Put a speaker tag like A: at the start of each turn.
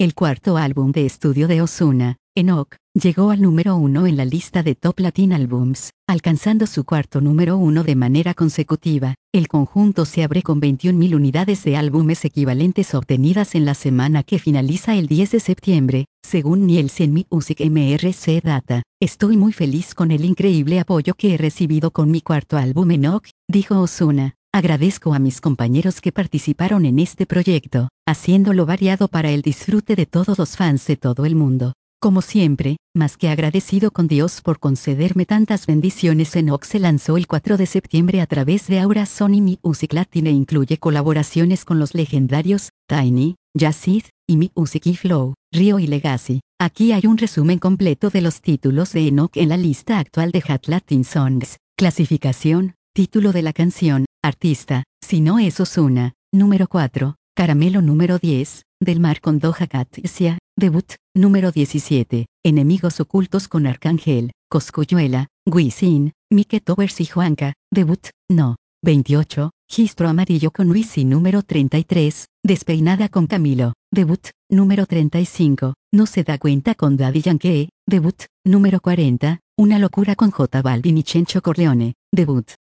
A: El cuarto álbum de estudio de Ozuna, Enoch, llegó al número 1 en la lista de Top Latin Albums, alcanzando su cuarto número 1 de manera consecutiva. El conjunto se abre con 21.000 unidades de álbumes equivalentes obtenidas en la semana que finaliza el 10 de septiembre, según Nielsen Music MRC Data. Estoy muy feliz con el increíble apoyo que he recibido con mi cuarto álbum Enoch, dijo Ozuna. Agradezco a mis compañeros que participaron en este proyecto, haciéndolo variado para el disfrute de todos los fans de todo el mundo. Como siempre, más que agradecido con Dios por concederme tantas bendiciones. Enoch se lanzó el 4 de septiembre a través de Aura Sony Music Latin e incluye colaboraciones con los legendarios Tiny, Yazid, y Music y Flow, Rio y Legacy. Aquí hay un resumen completo de los títulos de Enoch en la lista actual de Hot Latin Songs. Clasificación, título de la canción, artista, si no es Ozuna, número 4, Caramelo número 10, Del Mar con Doja Cat Sia, debut, número 17, Enemigos ocultos con Arcángel, Cosculluela, Wisin, Mike Towers y Juanca, debut, no. 28, Gistro Amarillo con Wisin número 33, Despeinada con Camilo, debut, número 35, No se da cuenta con Daddy Yankee, debut, número 40, Una locura con J Balvin y Chencho Corleone, debut,